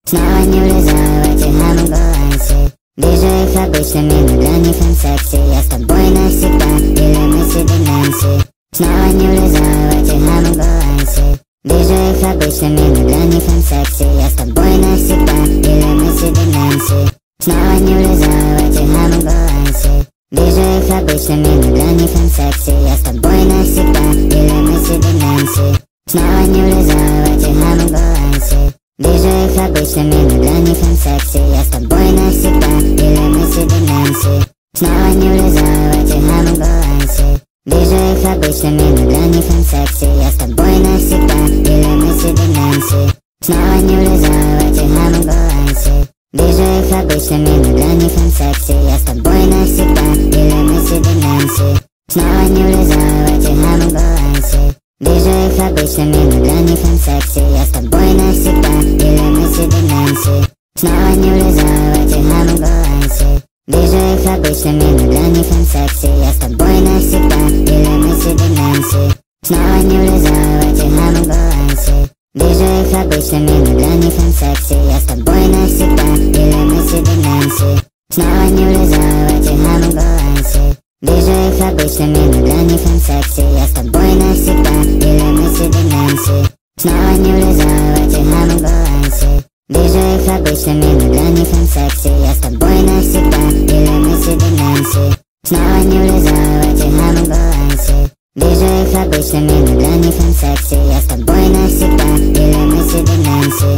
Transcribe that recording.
Снова не влезаю в эти амбулансы. Вижу их обычными, но для них он секси. Я с тобой навсегда, или мы себе Нэнси. Снова не влезаю в эти амбулансы. Вижу их обычными, но для них он секси. Я с тобой навсегда, или мы себе Нэнси. Снова не влезаю в эти амбулансы. Вижу их обычными, но для них он секси. Я с тобой навсегда, или мы себе Нэнси. Снова не влезаю в эти амбулансы. Вижу их обычными, но для них он секси. Я с тобой навсегда, или мы себе Нэнси. Снова не влезаю в эти амбулансы. Вижу их обычными, но для них он секси. Я с тобой навсегда, или мы себе Нэнси. Снова не влезаю в эти амбулансы. Вижу их обычными, но для них он секси. Я с тобой навсегда, или мы себе Нэнси. Снова не влезаю в эти амбулансы. Вижу их обычными, но для них он секси. Я с тобой навсегда, или мы себе Нэнси. Снова не влезаю в эти амбулансы. Вижу их обычными, но для них он секси. Я с тобой навсегда, или мы себе Нэнси. Снова не влезаю в эти амбулансы. Вижу их обычными, но для них он секси. Я с тобой навсегда, или мы себе Нэнси. Снова не влезаю в эти амбулансы. Вижу их обычными, но для них он секси. Я с тобой навсегда, или мы себе Нэнси. Снова не влезаю в эти амбулансы. Вижу их обычными, но для них он секси. Я с тобой навсегда, или мы себе Нэнси. Снова не влезаю в эти амбулансы. Вижу их обычными, но для них он секси. Я с тобой навсегда, или мы себе Нэнси.